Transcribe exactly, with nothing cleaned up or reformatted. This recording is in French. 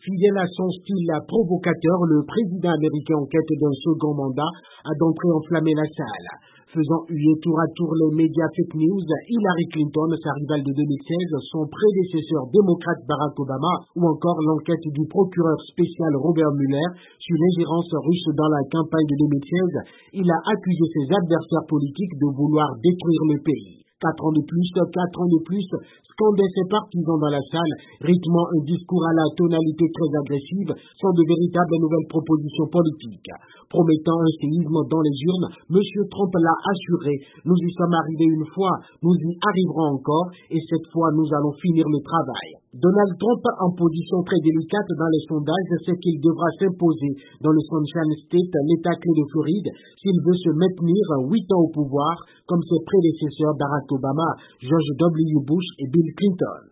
Fidèle à son style provocateur, le président américain en quête d'un second mandat a d'entrée enflammé la salle. Faisant huer tour à tour les médias fake news, Hillary Clinton, sa rivale de deux mille seize, son prédécesseur démocrate Barack Obama ou encore l'enquête du procureur spécial Robert Mueller sur l'ingérence russe dans la campagne de deux mille seize, il a accusé ses adversaires politiques de vouloir détruire le pays. Quatre ans de plus, quatre ans de plus, scandaient ses partisans dans la salle, rythmant un discours à la tonalité très agressive, sans de véritables nouvelles propositions politiques. Promettant un séisme dans les urnes, M. Trump l'a assuré, nous y sommes arrivés une fois, nous y arriverons encore, et cette fois nous allons finir le travail. Donald Trump, en position très délicate dans les sondages, sait qu'il devra s'imposer dans le Sunshine State, l'état clé de Floride, s'il veut se maintenir huit ans au pouvoir, comme ses prédécesseurs Barack Obama, George W. Bush et Bill Clinton.